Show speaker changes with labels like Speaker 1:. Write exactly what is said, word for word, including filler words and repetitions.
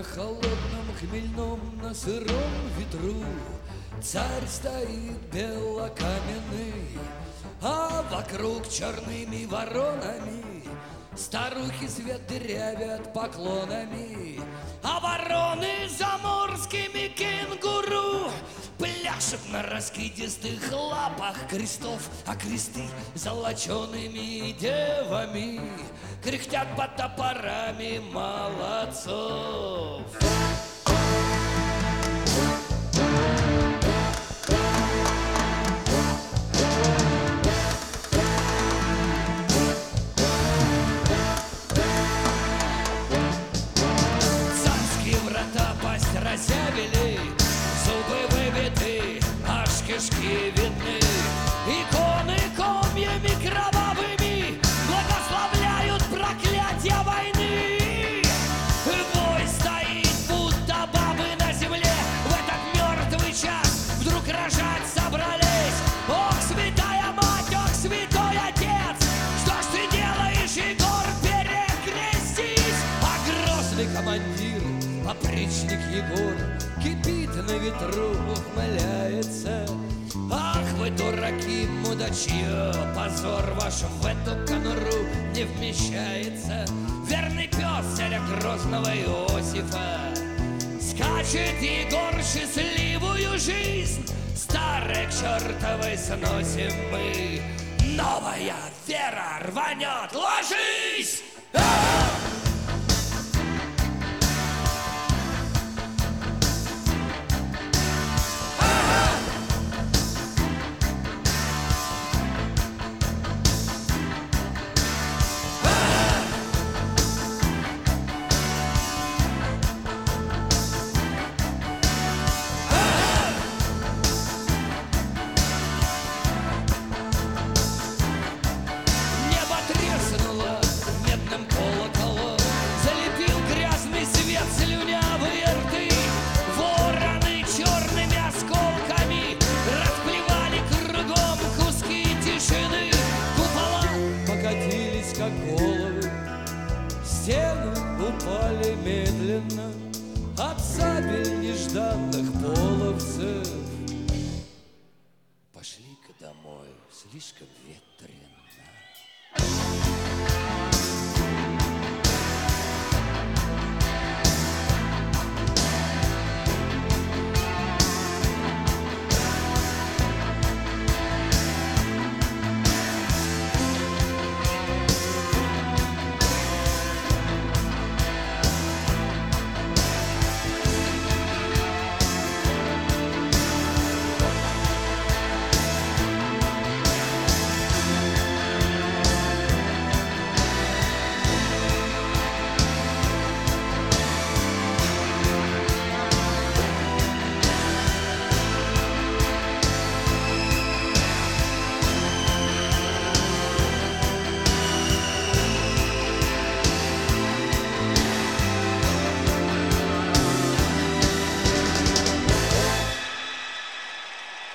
Speaker 1: На холодном хмельном, на сыром ветру царь стоит белокаменный, а вокруг черными воронами старухи свет дырявят поклонами, а вороны заморскими кенгуру пляшут на раскидистых лапах крестов, а кресты золочеными девами кряхтят под топорами молодцов. Царские врата пасть разъявили, зубы выбиты, аж кишки видны. Иконы комьями кровавыми благословляют проклятия войны. Бой стоит, будто бабы на земле в этот мертвый час вдруг рожать собрались. Ох, святая мать, ох, святой отец, что ж ты делаешь, Егор, перекрестись? А грозный командир, опричник Егор, кипит на ветру, ухмыляется. Ах, вы дураки, мудачье, позор ваш в эту конуру не вмещается. Верный пес царя грозного Иосифа скачет, Егор, счастливую жизнь старой к чертовой сносим мы. Новая вера рванет, ложись! А-а-а! Как головы, стены упали медленно от сабель нежданных половцев. Пошли-ка домой, слишком ветрено.